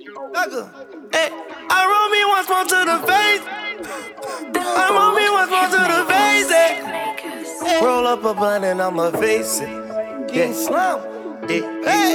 Hey, I roll me once more to the face. I roll me once more to the face. Hey. Roll up a blunt and I'ma face it. Yeah, slum. Hey.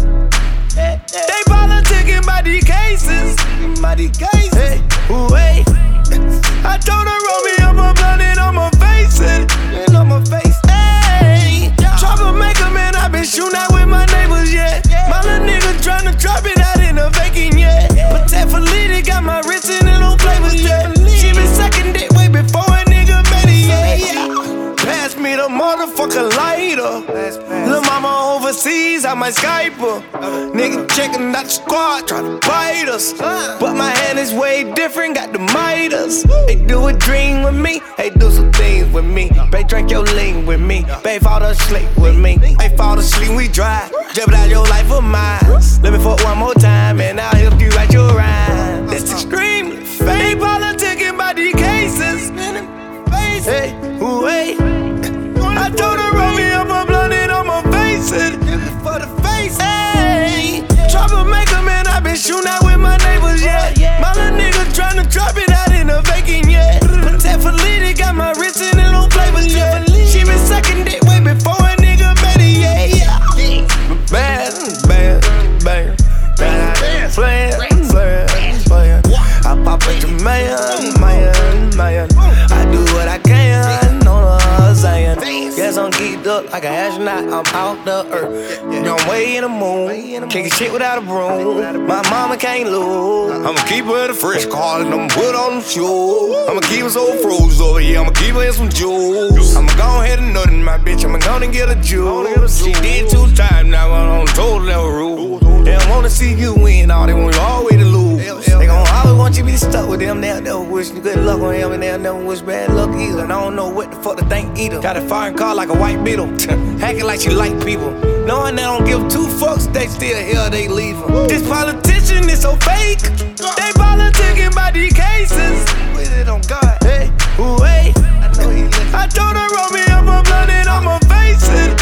They politicking by these cases. Hey, wait. I told her roll me up a blunt and I'ma face it. And I'ma face it. Hey, troublemaker, man, I been shooting out with my neighbors, yeah. My little nigga tryna drop it out in the vacant, yeah. But that Felita got my wrist in the flavors, yeah. She been sucking dick way before a nigga made it, yeah. Pass me the motherfucker lighter. Lil' mama overseas, I might Skype her. Nigga checking out the squad, tryna bite us. But my hand is way different, got the Midas. They do a dream with me, they do some things with me. They drink your lean with me, they fall asleep with me. They fall asleep, we dry, jeopardize your life for mine. Let me fuck one more time and I'll help you write your rhyme. This extremely fake, politicking by these cases. Hey, wait. I told her roll me up a blunt and I'ma face it. For the face. Hey, troublemaker, man, I been shooting out with my neighbors, yeah. My little nigga tryna drop it out in the vacant, yeah. But that Felita got my wrist in the flavors, yeah. She been sucking dick way before a nigga made it, yeah. Bad, bad, bad, bad, playing. I pop at your man. I do what I can, on the Zion. Yes, I'm geeked up like an astronaut, I'm out the earth. I'm way in the moon, kicking shit without a broom. My mama can't lose. I'ma keep her in a fresh car and I'ma put on them shoes. I'ma keep her so froze over here, I'ma keep her in some jewels. I'ma go ahead and nut in my bitch, I'ma go and get a jewel. She did 2 times, now I'm on the total level rule. They don't wanna see you win, all they want you always to lose. They gon' always want you to be stuck with them, they'll never wish you good luck on him, and they'll never wish bad luck either. And I don't know what the fuck to think either. Got a foreign car like a white beetle, hacking like she like people. Knowing they don't give 2 fucks, they still here, they leave them. This politician is so fake, they politicking by these cases. Put it on God, hey, wait. I told her roll me up a blunt and I'ma face it.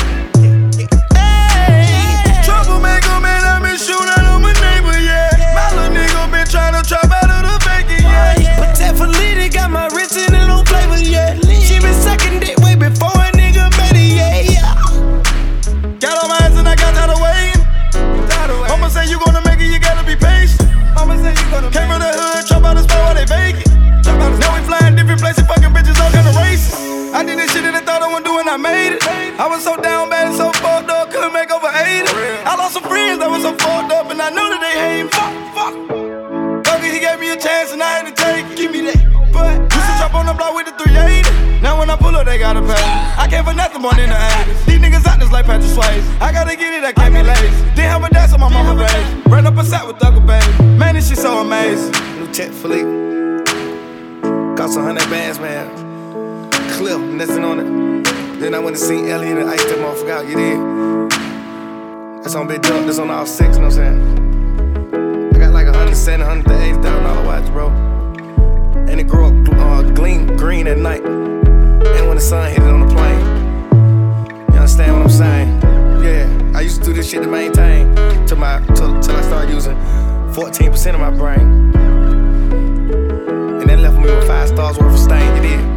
Hey, troublemaker, man, I been shooting on my neighbor, yeah. My little nigga been tryna trap out of the bacon, yeah. But that Felita got my wrist in the flavors, yeah. She been sucking dick way before a nigga made it, yeah. Got on my ass and I got out of waiting. Mama say you gonna make it, you gotta be patient. Mama say you gonna came from the hood, trap out the spot while they vacant. Now we flying different places, fucking bitches, all kind of races. I did this shit that I thought I wouldn't do and I made it. I was so down bad and so fucked up, couldn't make over 80. I lost some friends that was so fucked up and I know that they hate me. Fuck. Doggy, he gave me a chance and I had to take it. Give me that. But used to drop on the block with the 380. Now when I pull up, they gotta pay. I came for nothing more than the 80s. These niggas out just like Patrick Swayze. I gotta get it, I can't be lazy. Didn't have a dance on my mama raised. Ran up a sack with Thugger Baby. Man, this shit so amazing. New check Philippe. Cost 100 bands, man. Clip, nothing on it. Then I went to see Elliot and iced that motherfucker out, you did. That's on Big Duck, that's on all 6, you know what I'm saying? I got like $170,000, $180,000 watch, bro. And it grew up green at night. And when the sun hit it on the plane. You understand what I'm saying? Yeah, I used to do this shit to maintain till I started using 14% of my brain. And that left me with 5 stars worth of stain, you did.